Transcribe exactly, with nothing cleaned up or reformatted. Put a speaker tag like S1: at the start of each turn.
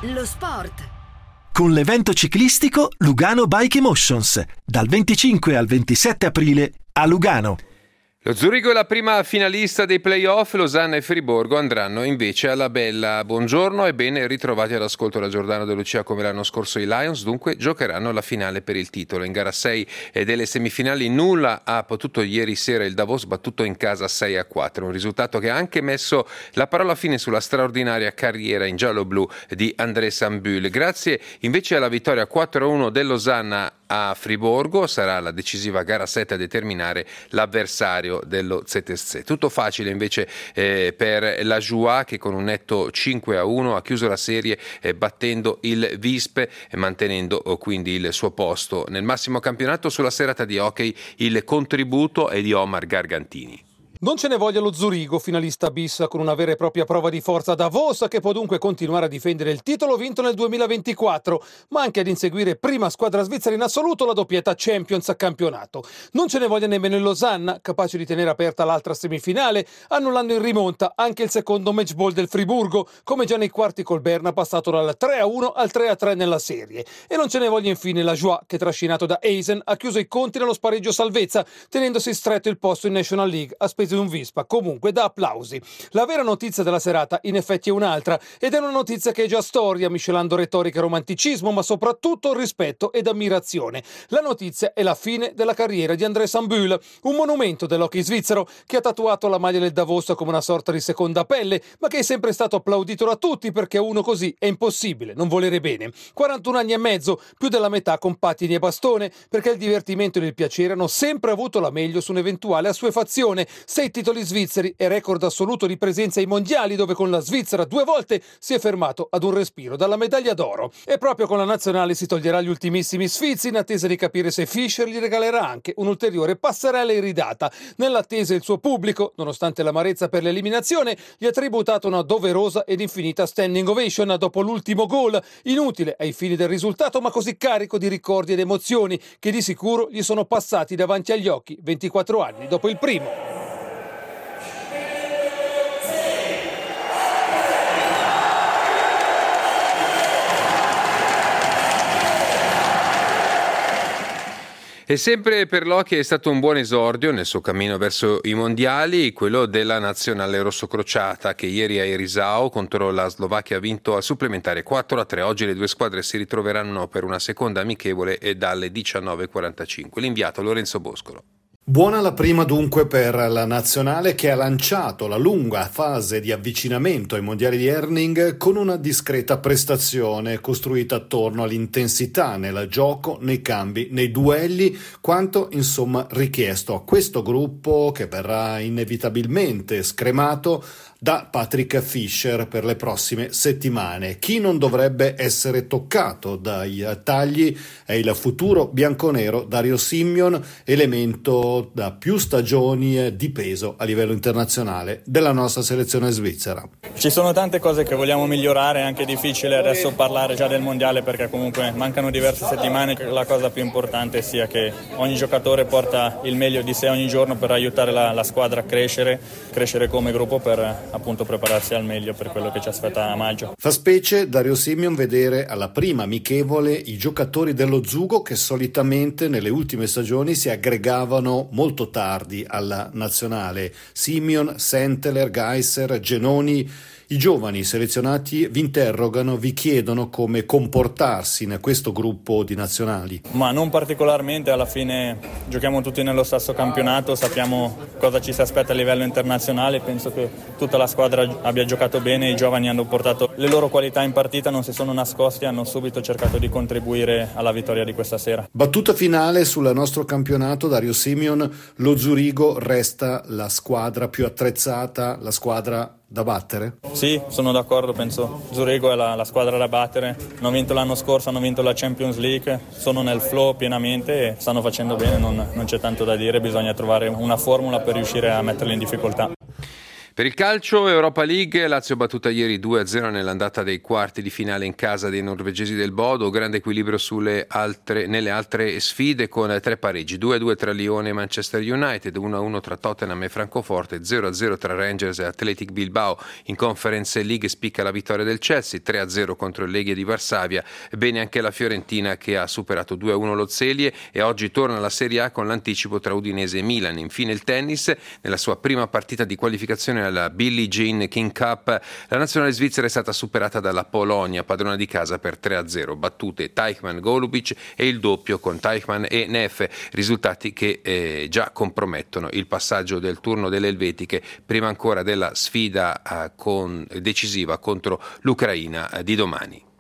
S1: Lo sport.
S2: Con l'evento ciclistico Lugano Bike Emotions, dal venticinque al ventisette aprile a Lugano.
S3: Lo Zurigo è la prima finalista dei playoff, Losanna e Friburgo andranno invece alla Bella. Buongiorno e ben ritrovati all'ascolto da Giordano De Lucia. Come l'anno scorso i Lions dunque giocheranno la finale per il titolo. In gara sei delle semifinali nulla ha potuto ieri sera il Davos, battuto in casa sei a quattro, un risultato che ha anche messo la parola fine sulla straordinaria carriera in giallo-blu di André Sambul. Grazie invece alla vittoria quattro a uno del Losanna a Friburgo sarà la decisiva gara sette a determinare l'avversario dello Z S C. Tutto facile invece eh, per la Joie, che con un netto cinque a uno ha chiuso la serie eh, battendo il Visp e mantenendo oh, quindi il suo posto nel massimo campionato. Sulla serata di hockey il contributo è di Omar Gargantini.
S4: Non ce ne voglia lo Zurigo, finalista bis con una vera e propria prova di forza Davos, che può dunque continuare a difendere il titolo vinto nel duemilaventiquattro, ma anche ad inseguire prima squadra svizzera in assoluto la doppietta Champions a campionato. Non ce ne voglia nemmeno il Losanna, capace di tenere aperta l'altra semifinale, annullando in rimonta anche il secondo match ball del Friburgo, come già nei quarti col Berna passato dal tre a uno al tre a tre nella serie. E non ce ne voglia infine la Joie, che trascinato da Eisen ha chiuso i conti nello spareggio salvezza, tenendosi stretto il posto in National League a spese di un Vispa comunque da applausi. La vera notizia della serata in effetti è un'altra, ed è una notizia che è già storia, miscelando retorica e romanticismo, ma soprattutto rispetto ed ammirazione. La notizia è la fine della carriera di André Sambul, un monumento dell'hockey svizzero che ha tatuato la maglia del Davos come una sorta di seconda pelle, ma che è sempre stato applaudito da tutti perché a uno così è impossibile non volere bene. quarantuno anni e mezzo, più della metà con pattini e bastone, perché il divertimento e il piacere hanno sempre avuto la meglio su un'eventuale assuefazione. Sei titoli svizzeri e record assoluto di presenza ai mondiali, dove con la Svizzera due volte si è fermato ad un respiro dalla medaglia d'oro. E proprio con la nazionale si toglierà gli ultimissimi sfizi in attesa di capire se Fischer gli regalerà anche un'ulteriore passerella iridata. Nell'attesa il suo pubblico, nonostante l'amarezza per l'eliminazione, gli ha tributato una doverosa ed infinita standing ovation dopo l'ultimo gol, inutile ai fini del risultato ma così carico di ricordi ed emozioni che di sicuro gli sono passati davanti agli occhi ventiquattro anni dopo il primo.
S3: E sempre per l'hockey è stato un buon esordio nel suo cammino verso i mondiali, quello della nazionale rossocrociata, che ieri a Erisau contro la Slovacchia ha vinto al supplementare quattro a tre. Oggi le due squadre si ritroveranno per una seconda amichevole e dalle diciannove e quarantacinque. L'inviato Lorenzo Boscolo.
S5: Buona la prima dunque per la nazionale, che ha lanciato la lunga fase di avvicinamento ai mondiali di Herning con una discreta prestazione costruita attorno all'intensità nel gioco, nei cambi, nei duelli, quanto insomma richiesto a questo gruppo che verrà inevitabilmente scremato da Patrick Fischer per le prossime settimane. Chi non dovrebbe essere toccato dai tagli è il futuro bianconero Dario Simon, elemento da più stagioni di peso a livello internazionale della nostra selezione svizzera.
S6: Ci sono tante cose che vogliamo migliorare, è anche difficile adesso parlare già del mondiale perché comunque mancano diverse settimane. La cosa più importante sia che ogni giocatore porta il meglio di sé ogni giorno per aiutare la, la squadra a crescere, crescere come gruppo per appunto prepararsi al meglio per quello che ci aspetta a maggio.
S5: Fa specie Dario Simon vedere alla prima amichevole i giocatori dello Zugo che solitamente nelle ultime stagioni si aggregavano molto tardi alla nazionale. Simon, Senteler, Geisser, Genoni. I giovani selezionati vi interrogano, vi chiedono come comportarsi in questo gruppo di nazionali.
S6: Ma non particolarmente, alla fine giochiamo tutti nello stesso campionato, sappiamo cosa ci si aspetta a livello internazionale, penso che tutta la squadra abbia giocato bene, i giovani hanno portato le loro qualità in partita, non si sono nascosti, hanno subito cercato di contribuire alla vittoria di questa sera.
S5: Battuta finale sul nostro campionato, Dario Simon, lo Zurigo resta la squadra più attrezzata, la squadra da battere?
S6: Sì, sono d'accordo, penso Zurigo è la, la squadra da battere, hanno vinto l'anno scorso, hanno vinto la Champions League, sono nel flow pienamente e stanno facendo bene, non, non c'è tanto da dire, bisogna trovare una formula per riuscire a metterli in difficoltà.
S3: Per il calcio Europa League, Lazio battuta ieri due a zero nell'andata dei quarti di finale in casa dei norvegesi del Bodo, grande equilibrio sulle altre, nelle altre sfide con tre pareggi, due a due tra Lione e Manchester United, uno a uno tra Tottenham e Francoforte, zero a zero tra Rangers e Athletic Bilbao. In Conference League spicca la vittoria del Chelsea, tre a zero contro il Legia di Varsavia, bene anche la Fiorentina che ha superato due a uno lo Zelie e oggi torna alla Serie A con l'anticipo tra Udinese e Milan. Infine il tennis, nella sua prima partita di qualificazione alla Billie Jean King Cup, la nazionale svizzera è stata superata dalla Polonia, padrona di casa, per tre a zero, battute Teichmann-Golubic e il doppio con Teichmann e Neff, risultati che eh, già compromettono il passaggio del turno delle elvetiche prima ancora della sfida eh, con, decisiva contro l'Ucraina eh, di domani.